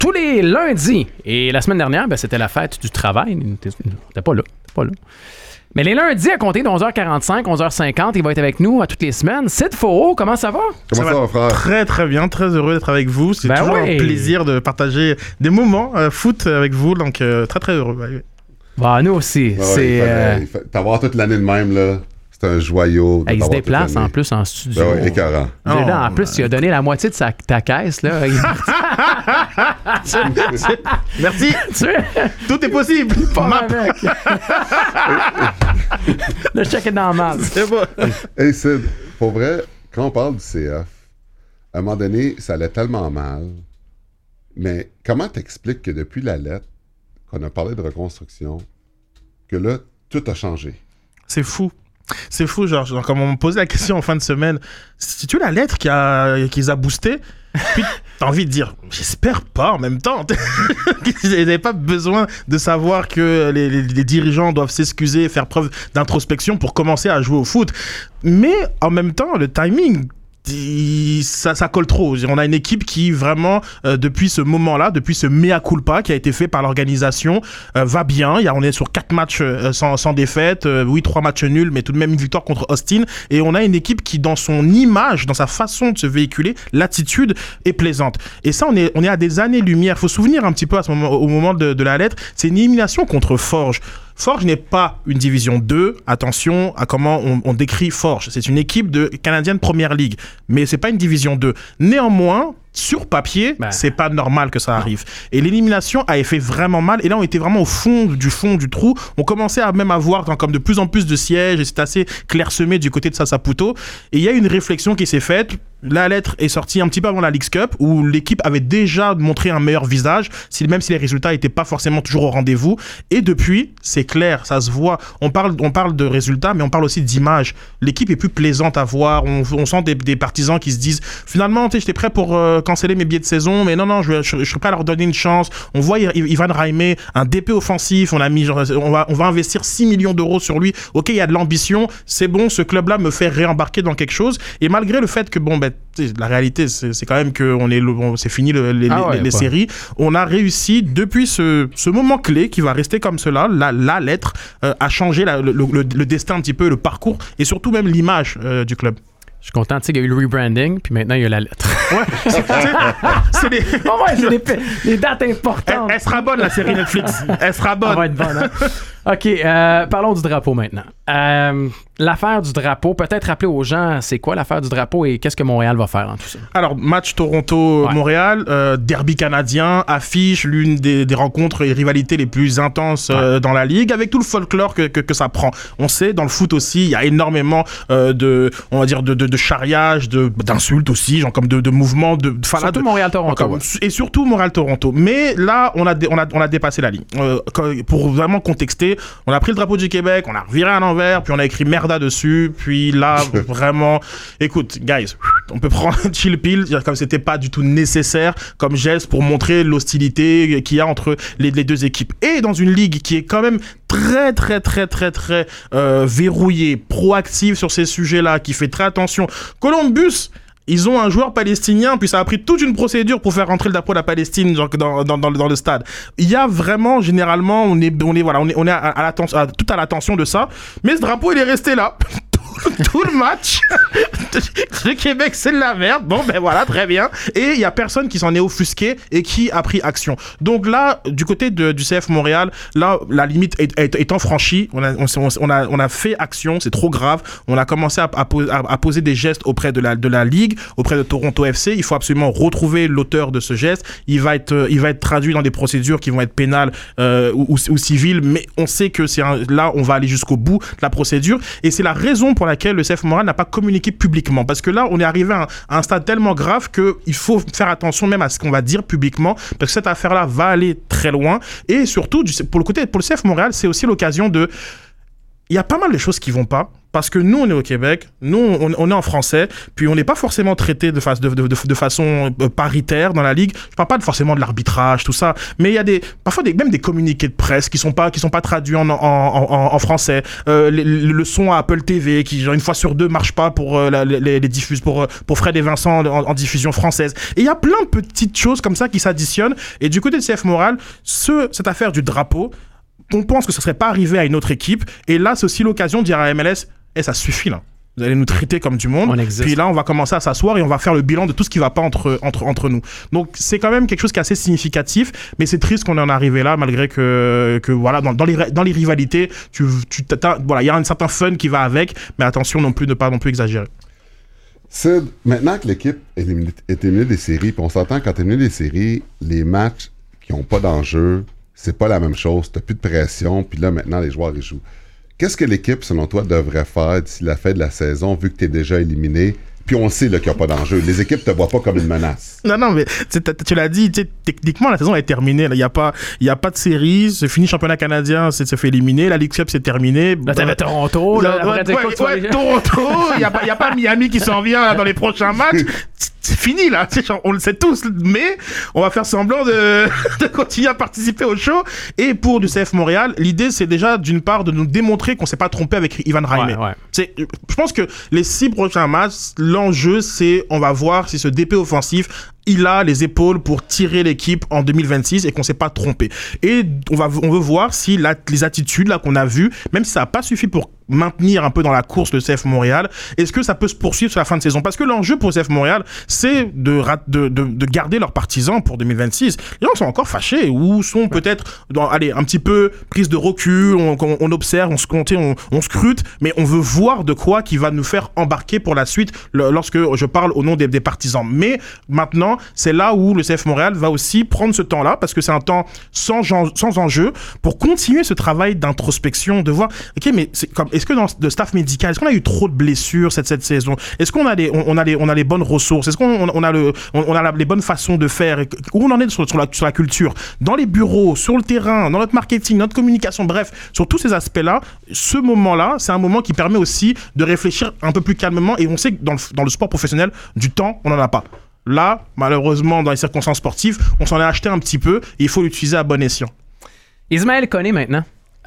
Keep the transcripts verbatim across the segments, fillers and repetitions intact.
tous les lundis. Et la semaine dernière, ben, c'était la fête du travail. T'es pas là. T'es pas là. Mais les lundis, à compter de onze heures quarante-cinq, onze heures cinquante, il va être avec nous à toutes les semaines. Sid Faureau, comment ça va? Comment ça, ça va, frère? Très, très bien. Très heureux d'être avec vous. C'est ben toujours ouais. un plaisir de partager des moments euh, foot avec vous. Donc, euh, très, très heureux. Ouais. Bah, nous aussi. Ouais, c'est, ouais, euh... il fait, t'avoir toute l'année de même, là. C'est un joyau. De il se déplace en plus en studio. Ben ouais, écœurant. Oh, là, en plus, ben... il a donné la moitié de sa, ta caisse. Là. Merci. Tout est possible. Pas avec. Le chèque est dans la malle. C'est bon. Hey Sid, pour vrai, quand on parle du C F, à un moment donné, ça allait tellement mal. Mais comment t'expliques que depuis la lettre, qu'on a parlé de reconstruction, que là, tout a changé? C'est fou. C'est fou, genre, genre, comme on me posait la question en fin de semaine, c'est-tu la lettre qui, a, qui les a boostés? Puis t'as envie de dire, j'espère pas en même temps. Ils n'avaient pas besoin de savoir que les, les, les dirigeants doivent s'excuser, faire preuve d'introspection pour commencer à jouer au foot. Mais en même temps, le timing... Ça, ça colle trop. On a une équipe qui vraiment, euh, depuis ce moment-là, depuis ce mea culpa qui a été fait par l'organisation, euh, va bien. Il y a, on est sur quatre matchs euh, sans, sans défaite. Euh, oui, trois matchs nuls, mais tout de même une victoire contre Austin. Et on a une équipe qui, dans son image, dans sa façon de se véhiculer, l'attitude est plaisante. Et ça, on est, on est à des années-lumière. Il faut se souvenir un petit peu à ce moment, au moment de, de la lettre. C'est une élimination contre Forge. Forge n'est pas une division deux. Attention à comment on, on décrit Forge. C'est une équipe de canadienne Première Ligue, mais c'est pas une division deux. Néanmoins, sur papier, ben. c'est pas normal que ça arrive. Et l'élimination a fait vraiment mal. Et là, on était vraiment au fond du fond du trou. On commençait à même avoir comme de plus en plus de sièges et c'est assez clairsemé du côté de Sasaputo. Et il y a une réflexion qui s'est faite. La lettre est sortie un petit peu avant la Leagues Cup où l'équipe avait déjà montré un meilleur visage, même si les résultats n'étaient pas forcément toujours au rendez-vous. Et depuis, c'est clair, ça se voit. On parle, on parle de résultats, mais on parle aussi d'image. L'équipe est plus plaisante à voir. On, on sent des, des partisans qui se disent finalement, tu sais, j'étais prêt pour euh, canceller mes billets de saison, mais non, non, je, je, je serais prêt à leur donner une chance. On voit Ivan Raimé, un D P offensif. On a mis, genre, on va, on va investir six millions d'euros sur lui. Ok, il y a de l'ambition. C'est bon, ce club-là me fait réembarquer dans quelque chose. Et malgré le fait que bon, ben la réalité, c'est, c'est quand même que on est, bon, c'est fini le, les, ah ouais, les, les séries. On a réussi depuis ce, ce moment clé qui va rester comme cela, la, la lettre, euh, à changer la, le, le, le destin un petit peu, le parcours et surtout même l'image euh, du club. Je suis content, tu sais, qu'il y a eu le rebranding, puis maintenant il y a la lettre. Ouais, c'est, c'est, les... Oh ouais, c'est les, les dates importantes. Elle, elle sera bonne, la série Netflix. Elle sera bonne. Elle va être bonne, hein? OK, euh, parlons du drapeau maintenant. Euh, l'affaire du drapeau, peut-être rappeler aux gens c'est quoi l'affaire du drapeau et qu'est-ce que Montréal va faire dans tout ça. Alors, match Toronto-Montréal, ouais. euh, derby canadien, affiche l'une des, des rencontres et rivalités les plus intenses euh, ouais. dans la Ligue, avec tout le folklore que, que, que ça prend. On sait, dans le foot aussi, il y a énormément euh, de, on va dire, de, de, de charriage, de, d'insultes aussi, genre comme de, de mouvements, de, de surtout de, Montréal-Toronto. Ouais. Et surtout Montréal-Toronto. Mais là, on a, on a, on a dépassé la ligne. Euh, pour vraiment contexter, on a pris le drapeau du Québec, on a reviré à l'envers, puis on a écrit merda dessus, puis là, vraiment, écoute, guys, on peut prendre chill pill, comme c'était pas du tout nécessaire comme geste pour montrer l'hostilité qu'il y a entre les, les deux équipes. Et dans une ligue qui est quand même très, très, très, très, très euh, verrouillée, proactive sur ces sujets-là, qui fait très attention. Columbus, ils ont un joueur palestinien, puis ça a pris toute une procédure pour faire rentrer le drapeau de la Palestine genre, dans, dans, dans, dans le stade. Il y a vraiment, généralement, on est, on est, voilà, on est, on est à, à, l'attention, à tout à l'attention de ça, mais ce drapeau, il est resté là. Tout le match. Le Québec, c'est de la merde. Bon, ben voilà, très bien. Et il n'y a personne qui s'en est offusqué et qui a pris action. Donc là, du côté de, du C F Montréal, là, la limite est, est, étant franchie, on a, on, on, a, on a fait action, c'est trop grave. On a commencé à, à, à poser des gestes auprès de la, de la Ligue, auprès de Toronto F C. Il faut absolument retrouver l'auteur de ce geste. Il va être, il va être traduit dans des procédures qui vont être pénales euh, ou, ou, ou civiles, mais on sait que c'est un, là, on va aller jusqu'au bout de la procédure. Et c'est la raison pour laquelle le C F Montréal n'a pas communiqué publiquement. Parce que là, on est arrivé à un, à un stade tellement grave qu'il faut faire attention même à ce qu'on va dire publiquement, parce que cette affaire-là va aller très loin. Et surtout, pour le côté, pour le C F Montréal, c'est aussi l'occasion de... il y a pas mal de choses qui vont pas. Parce que nous, on est au Québec, nous, on, on est en français, puis on n'est pas forcément traité de, fa- de, de, de, de façon paritaire dans la Ligue. Je parle pas de, forcément de l'arbitrage, tout ça, mais il y a des, parfois des, même des communiqués de presse qui sont pas, qui sont pas traduits en, en, en, en français. Euh, les, le son à Apple T V, qui genre, une fois sur deux marche pas pour euh, la, les, les diffuses, pour, pour Fred et Vincent en, en diffusion française. Et il y a plein de petites choses comme ça qui s'additionnent. Et du côté de C F Montréal, ce, cette affaire du drapeau, on pense que ça serait pas arrivé à une autre équipe. Et là, c'est aussi l'occasion de dire à M L S, eh, ça suffit là. Vous allez nous traiter comme du monde. Puis là, on va commencer à s'asseoir et on va faire le bilan de tout ce qui va pas entre, entre, entre nous. Donc, c'est quand même quelque chose qui est assez significatif, mais c'est triste qu'on en est arrivé là, malgré que, que voilà, dans, dans, les, dans les rivalités, tu, tu, voilà, il y a un certain fun qui va avec, mais attention non plus, ne pas non plus exagérer. Sid, maintenant que l'équipe est éliminée, est éliminée des séries, puis on s'entend quand tu es éliminé des séries, les matchs qui n'ont pas d'enjeu, c'est pas la même chose. Tu n'as plus de pression, puis là, maintenant, les joueurs, ils jouent. Qu'est-ce que l'équipe, selon toi, devrait faire d'ici la fin de la saison, vu que tu es déjà éliminé? Puis on sait là, qu'il n'y a pas d'enjeu. Les équipes ne te voient pas comme une menace. Non, non, mais tu l'as dit, techniquement, la saison est terminée. Il n'y a, a pas de série. C'est fini, championnat canadien, c'est fait éliminer. La Ligue Cup, c'est terminé. Là, t'avais Toronto. Là, ouais, ouais, ouais, ouais, Toronto. Il n'y a, a pas Miami qui s'en vient là, dans les prochains matchs. C'est fini, là. On le sait tous. Mais on va faire semblant de, de continuer à participer au show. Et pour du C F Montréal, l'idée, c'est déjà, d'une part, de nous démontrer qu'on ne s'est pas trompé avec Ivan Raimé. Ouais, ouais. Je pense que les six prochains matchs, l'enjeu, c'est on va voir si ce D P offensif, il a les épaules pour tirer l'équipe en deux mille vingt-six et qu'on s'est pas trompé. Et on va, on veut voir si la, les attitudes là qu'on a vues, même si ça n'a pas suffi pour maintenir un peu dans la course le C F Montréal, est-ce que ça peut se poursuivre sur la fin de saison? Parce que l'enjeu pour le C F Montréal, c'est de, de, de, de garder leurs partisans pour deux mille vingt-six. Les gens sont encore fâchés ou sont peut-être dans, allez, un petit peu prise de recul, on, on, on observe, on se compte, on, on scrute, mais on veut voir de quoi qui va nous faire embarquer pour la suite le, lorsque je parle au nom des, des partisans. Mais maintenant, c'est là où le C F Montréal va aussi prendre ce temps-là, parce que c'est un temps sans, sans enjeu, pour continuer ce travail d'introspection, de voir, ok, mais c'est comme, est-ce que dans le staff médical, est-ce qu'on a eu trop de blessures cette, cette saison? Est-ce qu'on a les, on, on a les, on a les bonnes ressources? Est-ce qu'on on a, le, on, on a la, les bonnes façons de faire? Où on en est sur, sur, la, sur la culture? Dans les bureaux, sur le terrain, dans notre marketing, notre communication, bref, sur tous ces aspects-là, ce moment-là, c'est un moment qui permet aussi de réfléchir un peu plus calmement, et on sait que dans le, dans le sport professionnel, du temps, on n'en a pas. Là, malheureusement, dans les circonstances sportives, on s'en est acheté un petit peu et il faut l'utiliser à bon escient. Ismaël Koné maintenant.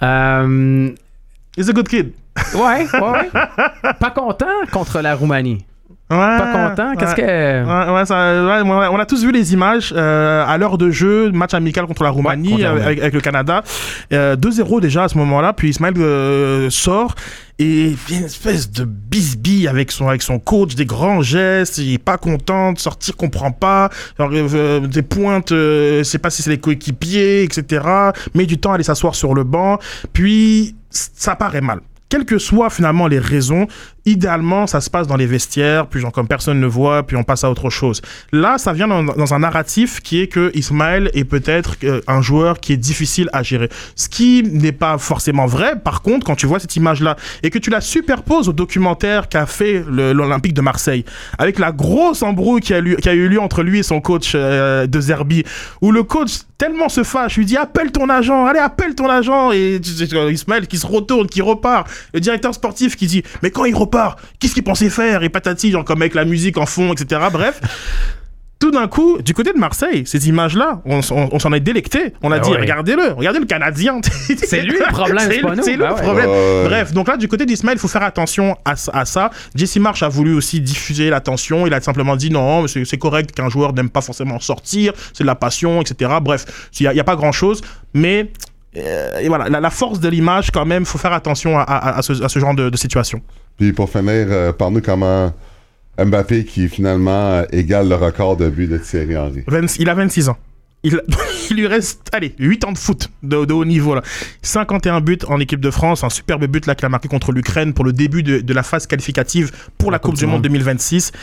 Euh... He's a good kid. Ouais, ouais, ouais. Pas content contre la Roumanie. Ouais, pas content. Qu'est-ce ouais, que. Ouais, ouais, ça, ouais, on a tous vu les images euh, à l'heure de jeu, match amical contre la Roumanie, ouais, contre la Roumanie. Avec, avec le Canada. Euh, deux zéro déjà à ce moment-là, puis Ismaël euh, sort. Et il y a une espèce de bisbille avec son, avec son coach, des grands gestes, il est pas content de sortir, comprend pas, genre, euh, des pointes, euh, je sais pas si c'est les coéquipiers, et cetera. Met du temps à aller s'asseoir sur le banc, puis ça paraît mal. Quelles que soient finalement les raisons, idéalement, ça se passe dans les vestiaires, puis genre comme personne ne voit, puis on passe à autre chose. Là, ça vient dans, dans un narratif qui est que Ismaël est peut-être euh, un joueur qui est difficile à gérer. Ce qui n'est pas forcément vrai. Par contre, quand tu vois cette image-là et que tu la superposes au documentaire qu'a fait le, l'Olympique de Marseille, avec la grosse embrouille qui a, lui, qui a eu lieu entre lui et son coach euh, de Zerbi, où le coach tellement se fâche, lui dit appelle ton agent, allez appelle ton agent, et Ismaël qui se retourne, qui repart, le directeur sportif qui dit mais quand il repart, qu'est-ce qu'il pensait faire? Et patati, genre comme avec la musique en fond, et cetera. Bref, tout d'un coup, du côté de Marseille, ces images-là, on, on, on s'en est délecté. On a ah dit, ouais. regardez-le, regardez le Canadien. C'est lui le problème, c'est, c'est pas nous. C'est lui ah le ouais. problème. Euh... Bref, donc là, du côté d'Ismaël, il faut faire attention à, à ça. Jesse Marsh a voulu aussi diffuser l'attention. Il a simplement dit non, c'est, c'est correct qu'un joueur n'aime pas forcément sortir, c'est de la passion, et cetera. Bref, il n'y a, a pas grand-chose, mais... Euh, et voilà, la, la force de l'image, quand même, il faut faire attention à, à, à, ce, à ce genre de, de situation. Puis pour finir, euh, parle-nous comment Mbappé, qui finalement euh, égale le record de buts de Thierry Henry. vingt, il a vingt-six ans. Il, il lui reste, allez, huit ans de foot de, de haut niveau. Là. cinquante et un buts en équipe de France, un superbe but là qu'il a marqué contre l'Ukraine pour le début de, de la phase qualificative pour la, la Coupe, coupe du Monde deux mille vingt-six.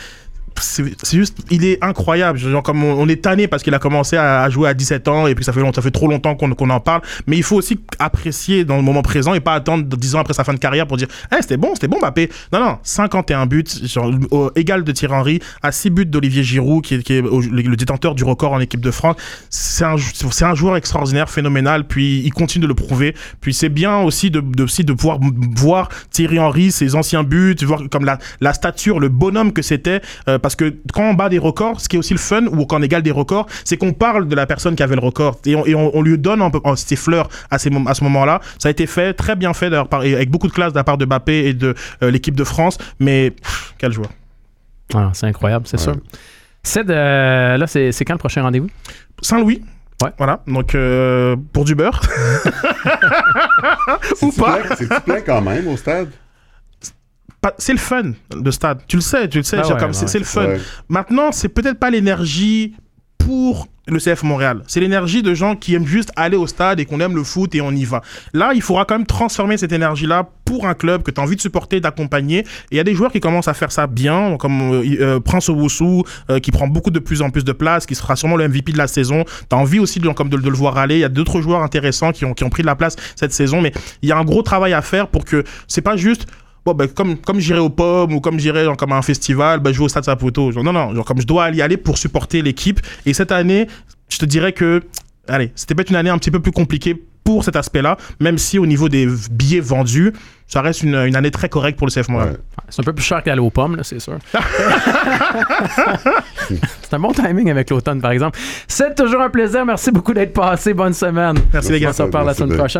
c'est, c'est juste, il est incroyable. Genre, comme on, on est tanné parce qu'il a commencé à, à jouer à dix-sept ans et puis ça fait, long, ça fait trop longtemps qu'on, qu'on en parle. Mais il faut aussi apprécier dans le moment présent et pas attendre dix ans après sa fin de carrière pour dire hey, c'était bon, c'était bon Mbappé. Non, non, cinquante et un buts, genre, au, égal de Thierry Henry, à six buts d'Olivier Giroud, qui est, qui est au, le, le détenteur du record en équipe de France. C'est un, c'est un joueur extraordinaire, phénoménal. Puis il continue de le prouver. Puis c'est bien aussi de, de, aussi de pouvoir voir Thierry Henry, ses anciens buts, voir comme la, la stature, le bonhomme que c'était. Euh, parce que quand on bat des records, ce qui est aussi le fun, ou quand on égale des records, c'est qu'on parle de la personne qui avait le record et on, et on, on lui donne un peu oh, ses fleurs à, ces, à ce moment-là. Ça a été fait, très bien fait d'ailleurs, par, avec beaucoup de classe de la part de Mbappé et de euh, l'équipe de France. Mais pff, quel joueur. Ah, c'est incroyable, c'est ouais. sûr. C'est de, là, c'est, c'est quand le prochain rendez-vous? Saint-Louis. Ouais. Voilà, donc euh, pour du beurre. Ou pas. Plein, c'est-tu plein quand même au stade? C'est le fun, le stade. Tu le sais, tu le sais. Ah ouais, comme ouais, c'est, c'est le fun. Ouais. Maintenant, c'est peut-être pas l'énergie pour le C F Montréal. C'est l'énergie de gens qui aiment juste aller au stade et qu'on aime le foot et on y va. Là, il faudra quand même transformer cette énergie-là pour un club que tu as envie de supporter, d'accompagner. Et il y a des joueurs qui commencent à faire ça bien, comme euh, euh, Prince Owusu, euh, qui prend beaucoup de plus en plus de place, qui sera sûrement le M V P de la saison. Tu as envie aussi de, comme de, de le voir aller. Il y a d'autres joueurs intéressants qui ont, qui ont pris de la place cette saison. Mais il y a un gros travail à faire pour que c'est pas juste... Bon, ben, comme, comme j'irais aux pommes ou comme j'irais genre, comme à un festival, ben, je vais au Stade Saputo. Genre, non, non, genre, comme je dois y aller pour supporter l'équipe. Et cette année, je te dirais que, allez, c'était peut-être une année un petit peu plus compliquée pour cet aspect-là, même si au niveau des billets vendus, ça reste une, une année très correcte pour le C F Montréal. Ouais. C'est un peu plus cher qu'aller aux pommes, là, c'est sûr. C'est un bon timing avec l'automne, par exemple. C'est toujours un plaisir. Merci beaucoup d'être passé. Bonne semaine. Merci, les gars. On se reparle la semaine prochaine.